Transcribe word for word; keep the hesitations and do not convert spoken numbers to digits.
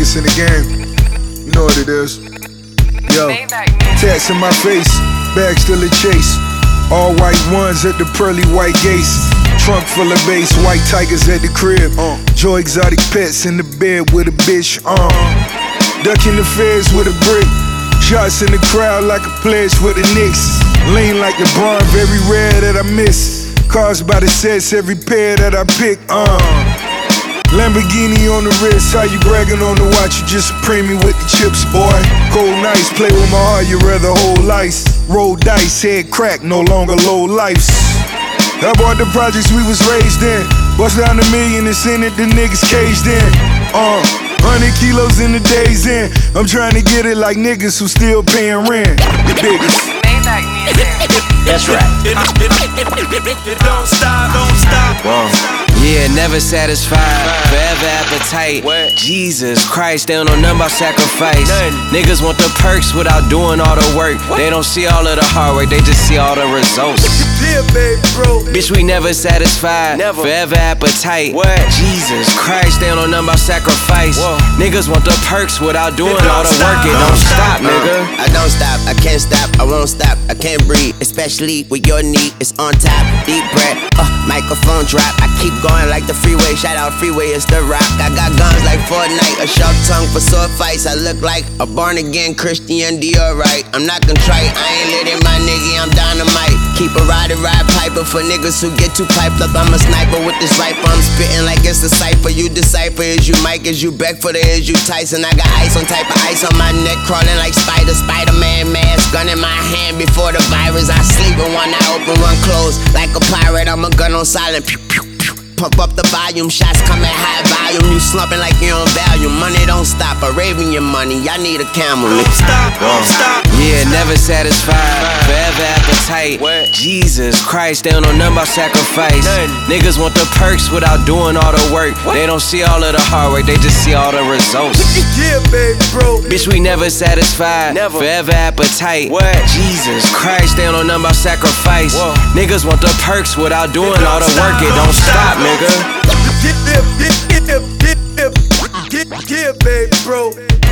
niggas in the game. You know what it is. Yo, tats in my face, bag still a chase. All white ones at the pearly white gates. Trunk full of bass, white tigers at the crib. Uh. Joy exotic pets in the bed with a bitch. Uh. Ducking the feds with a brick. Shots in the crowd like a pledge with the Knicks. Lean like the barn, very rare that I miss. Cars by the sets, every pair that I pick. Uh. Lamborghini on the wrist, how you bragging on the watch? You just supreme me with the chips, boy. Cold nights, play with my heart, you rather hold ice. Roll dice, head crack, no longer low lifes. I bought the projects we was raised in. Bust down a million and send it, the niggas caged in. Uh, hundred kilos in the days in. I'm trying to get it like niggas who still paying rent. The biggest. That's right. Don't stop, don't stop. Whoa. Yeah, never satisfied, forever appetite. What? Jesus Christ, they don't know nothing about sacrifice. None. Niggas want the perks without doing all the work. What? They don't see all of the hard work, they just see all the results. Yeah, baby, bro. Bitch, we never satisfied, never. Forever appetite. What? Jesus Christ, they don't know nothing about sacrifice. Whoa. Niggas want the perks without doing all the work. It don't stop, nigga. Uh, I don't stop, I can't stop, I won't stop, I can't breathe. Especially with your knee, it's on top. Deep breath, uh, microphone drop. I keep going like the freeway, shout out freeway, it's the rock. I got guns like Fortnite, a sharp tongue for sword fights. I look like a born again Christian Dior, right? I'm not contrite, I ain't letting my nigga, I'm dynamite. Keep a ride and ride piper for niggas who get too piped up. I'm a sniper with this rifle, I'm spitting like it's a cipher. You decipher, is you Mike, is you Beckford, or is you Tyson? I got ice on type of ice on my neck, crawling like Spider, Spider-Man mask, gun in my hand before the virus. I sleep with one eye open, one closed, like a pirate, I'm a gun on silent. Pew, pew, pew. Pump up the volume, shots come at high volume. You slumping like you on value. Money don't stop, Arabian your money, y'all need a camel. Don't stop, don't stop. Yeah, never satisfied, forever appetite. What? Jesus Christ, they don't know nothing about sacrifice. None. Niggas want the perks without doing all the work. What? They don't see all of the hard work, they just see all the results. Yeah, baby, bro. Bitch, we never satisfied, never. Forever appetite. What? Jesus Christ, they don't know nothing about sacrifice. Whoa. Niggas want the perks without doing all the work. It don't stop, nigga. Get, get, get, get, get, get, get, get, baby, bro.